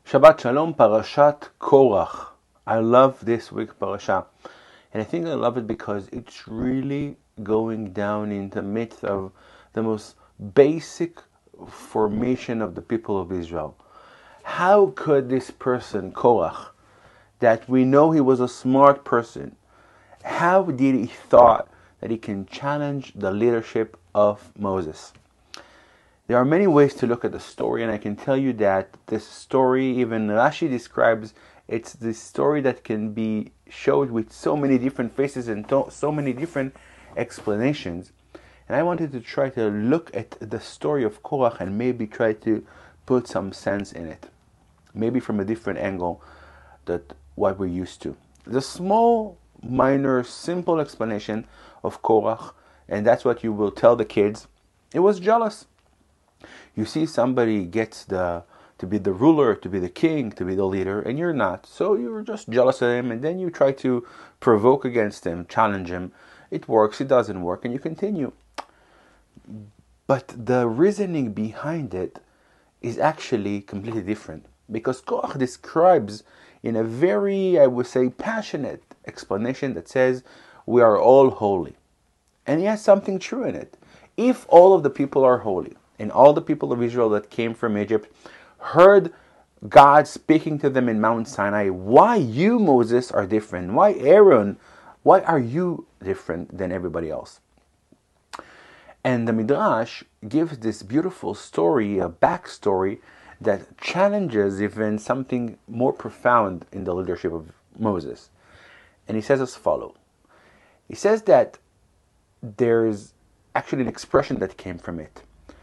Shabbat Shalom, Parashat Korach. I love this week parasha, and I think I love it because it's really going down in the midst of the most basic formation of the people of Israel. How could this person, Korach, that we know he was a smart person, how did he thought that he can challenge the leadership of Moses? There are many ways to look at the story, and I can tell you that this story, even Rashi describes, it's the story that can be showed with so many different faces and so many different explanations. And I wanted to try to look at the story of Korach and maybe try to put some sense in it, maybe from a different angle than what we're used to. The small, minor, simple explanation of Korach, and that's what you will tell the kids, it was jealous. You see somebody gets to be the ruler, to be the king, to be the leader, and you're not. So you're just jealous of him, and then you try to provoke against him, challenge him. It works, it doesn't work, and you continue. But the reasoning behind it is actually completely different. Because Korach describes in a very, I would say, passionate explanation that says, we are all holy. And he has something true in it. If all of the people are holy, and all the people of Israel that came from Egypt heard God speaking to them in Mount Sinai, why you, Moses, are different? Why Aaron? Why are you different than everybody else? And the Midrash gives this beautiful story, a backstory, that challenges even something more profound in the leadership of Moses. And he says as follows. He says that there's actually an expression that came from it.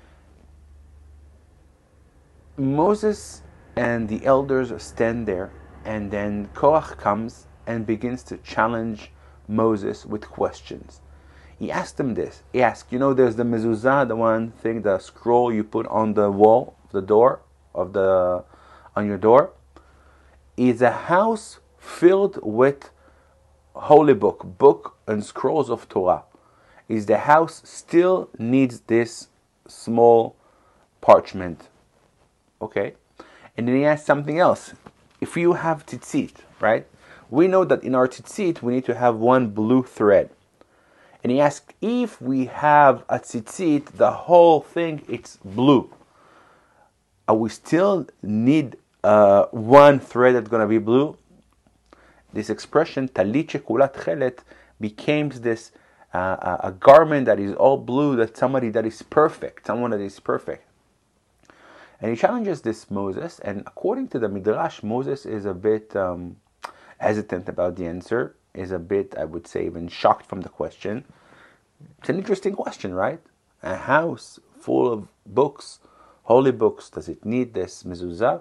Moses and the elders stand there, and then Korach comes and begins to challenge Moses with questions. He asked him this. He asked, there's the mezuzah, the one thing, the scroll you put on the wall, the door on your door. Is a house filled with holy book and scrolls of Torah. Is the house still needs this small parchment? Okay, and then he asks something else. If you have tzitzit, right? We know that in our tzitzit we need to have one blue thread. And he asked, if we have a tzitzit, the whole thing it's blue. We still need one thread that's going to be blue? This expression, talit shekulat chelet, became this a garment that is all blue, that someone that is perfect. And he challenges this Moses, and according to the Midrash, Moses is a bit hesitant about the answer, is a bit, I would say, even shocked from the question. It's an interesting question, right? A house full of books, holy books, does it need this mezuzah?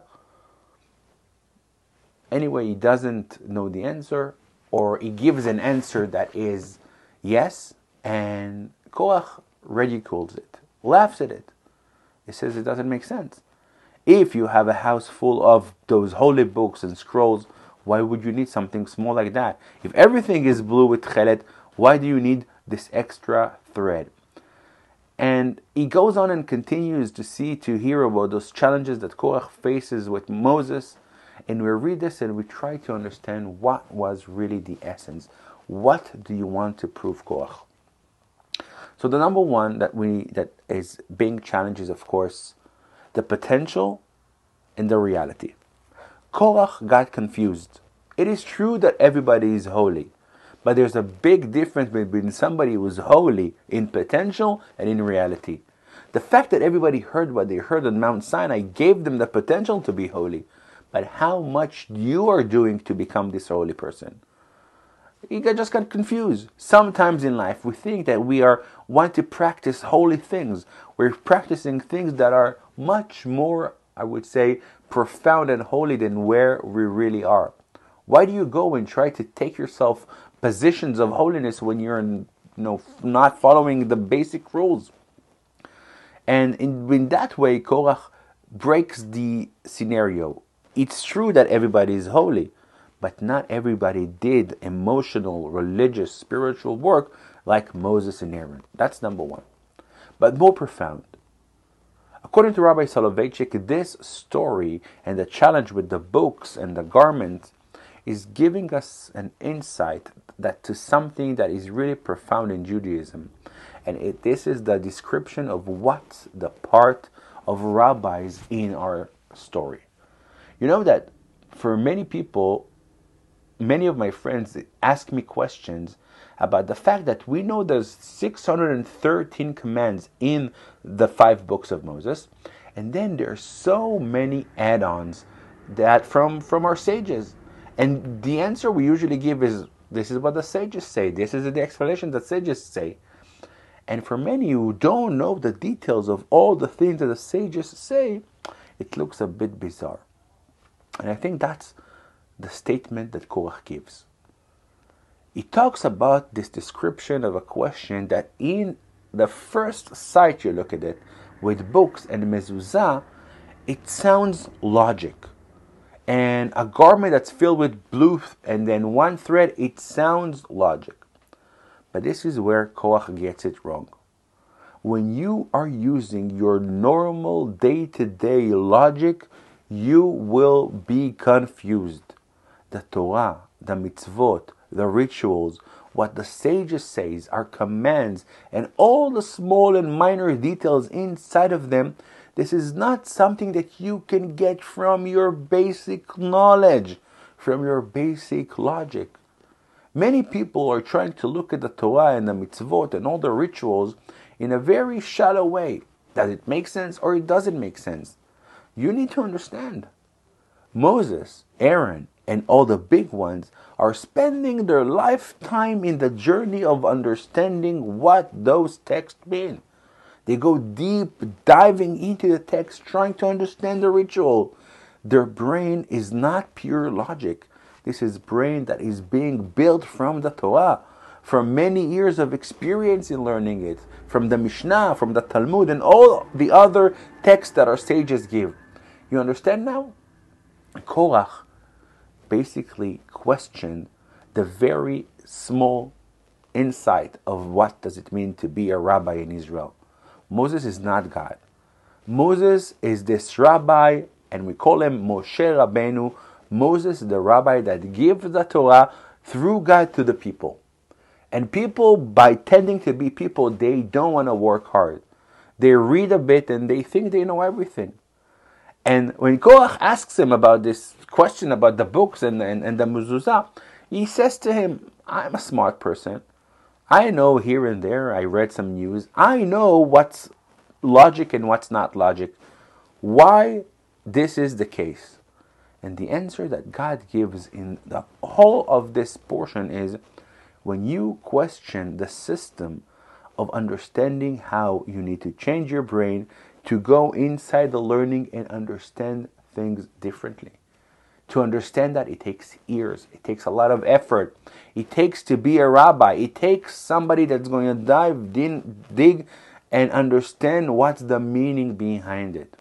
Anyway, he doesn't know the answer, or he gives an answer that is yes, and Korach ridicules it, laughs at it. He says it doesn't make sense. If you have a house full of those holy books and scrolls, why would you need something small like that? If everything is blue with chelet, why do you need this extra thread? And he goes on and continues to hear about those challenges that Korach faces with Moses. And we read this and we try to understand what was really the essence. What do you want to prove, Korach? So the number one that is being challenged is, of course, the potential and the reality. Korach got confused. It is true that everybody is holy, but there's a big difference between somebody who is holy in potential and in reality. The fact that everybody heard what they heard on Mount Sinai gave them the potential to be holy, but how much you are doing to become this holy person? You just got confused. Sometimes in life we think that we want to practice holy things. We're practicing things that are much more, I would say, profound and holy than where we really are. Why do you go and try to take yourself positions of holiness when you're not following the basic rules? And in that way, Korach breaks the scenario. It's true that everybody is holy, but not everybody did emotional, religious, spiritual work like Moses and Aaron. That's number one. But more profound. According to Rabbi Soloveitchik, this story and the challenge with the books and the garments is giving us an insight that to something that is really profound in Judaism. And this is the description of what's the part of rabbis in our story. You know that for many people, many of my friends ask me questions about the fact that we know there's 613 commands in the 5 books of Moses, and then there are so many add-ons that from our sages. And the answer we usually give is, this is what the sages say, this is the explanation that sages say. And for many who don't know the details of all the things that the sages say, it looks a bit bizarre. And I think that's the statement that Korach gives. He talks about this description of a question that in the first sight you look at it, with books and mezuzah, it sounds logic. And a garment that's filled with blue and then one thread, it sounds logic. But this is where Korach gets it wrong. When you are using your normal day-to-day logic, you will be confused. The Torah, the mitzvot, the rituals, what the sages say are commands, and all the small and minor details inside of them, this is not something that you can get from your basic knowledge, from your basic logic. Many people are trying to look at the Torah and the mitzvot and all the rituals in a very shallow way. Does it make sense or it doesn't make sense? You need to understand. Moses, Aaron, and all the big ones are spending their lifetime in the journey of understanding what those texts mean. They go deep, diving into the text, trying to understand the ritual. Their brain is not pure logic. This is brain that is being built from the Torah, from many years of experience in learning it, from the Mishnah, from the Talmud, and all the other texts that our sages give. You understand now? Korach basically questioned the very small insight of what does it mean to be a rabbi in Israel. Moses is not God. Moses is this rabbi, and we call him Moshe Rabbeinu. Moses is the rabbi that gives the Torah through God to the people. And people, by tending to be people, they don't want to work hard. They read a bit and they think they know everything. And when Korach asks him about this question about the books and the mezuzah, he says to him, I'm a smart person. I know here and there, I read some news. I know what's logic and what's not logic. Why this is the case? And the answer that God gives in the whole of this portion is, when you question the system of understanding how you need to change your brain to go inside the learning and understand things differently. To understand that, it takes years, it takes a lot of effort. It takes to be a rabbi. It takes somebody that's going to dig and understand what's the meaning behind it.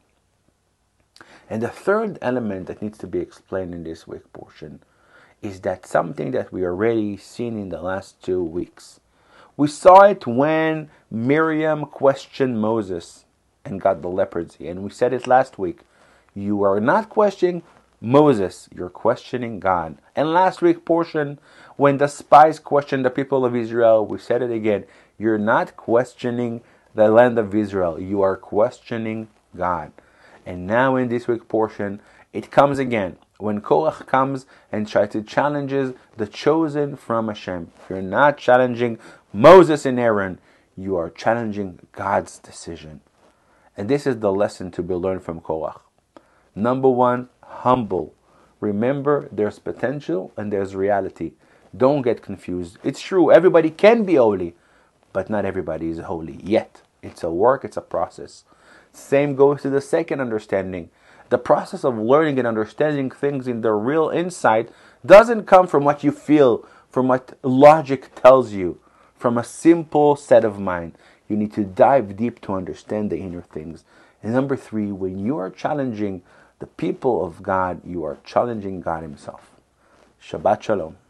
And the third element that needs to be explained in this week portion is that something that we already seen in the last 2 weeks. We saw it when Miriam questioned Moses and got the leprosy. And we said it last week. You are not questioning Moses, you're questioning God. And last week portion, when the spies questioned the people of Israel, we said it again. You're not questioning the land of Israel. You are questioning God. And now in this week portion, it comes again. When Korach comes and tries to challenge the chosen from Hashem. You're not challenging Moses and Aaron. You are challenging God's decision. And this is the lesson to be learned from Korach. Number 1, humble. Remember, there's potential and there's reality. Don't get confused. It's true, everybody can be holy, but not everybody is holy yet. It's a work, it's a process. Same goes to the second understanding. The process of learning and understanding things in the real insight doesn't come from what you feel, from what logic tells you, from a simple set of mind. You need to dive deep to understand the inner things. And number 3, when you are challenging the people of God, you are challenging God Himself. Shabbat Shalom.